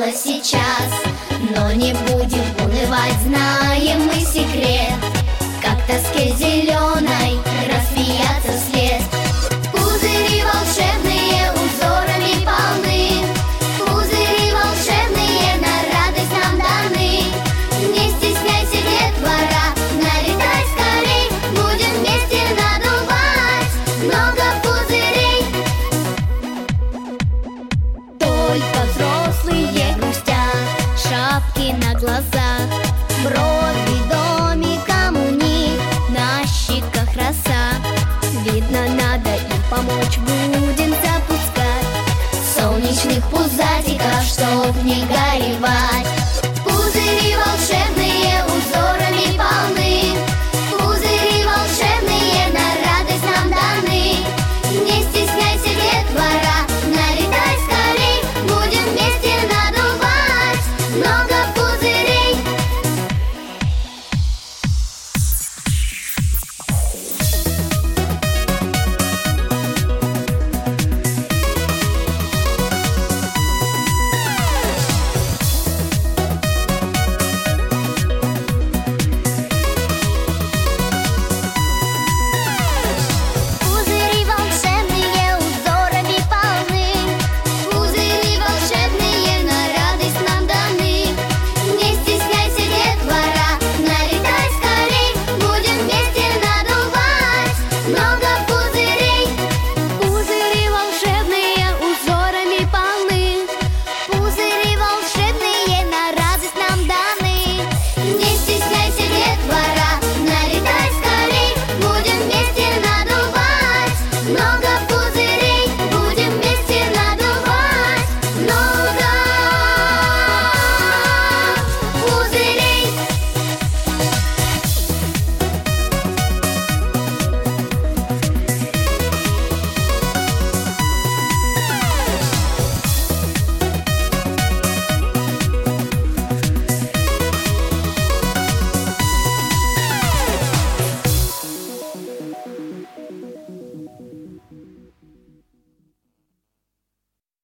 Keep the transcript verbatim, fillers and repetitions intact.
было сейчас. Но не будем унывать, знаем мы секрет, как тоске зеленой рассмеяться вслед. Пузыри волшебные узорами полны, пузыри волшебные на радость нам даны. Не стесняйся, детвора, налетай скорей, будем вместе надувать много пузырей. Только взрослые грустят, шапки на глазах, брови домиком у них, на щеках роса. Видно, надо им помочь, будем запускать солнечных пузатиков, чтоб не горевать.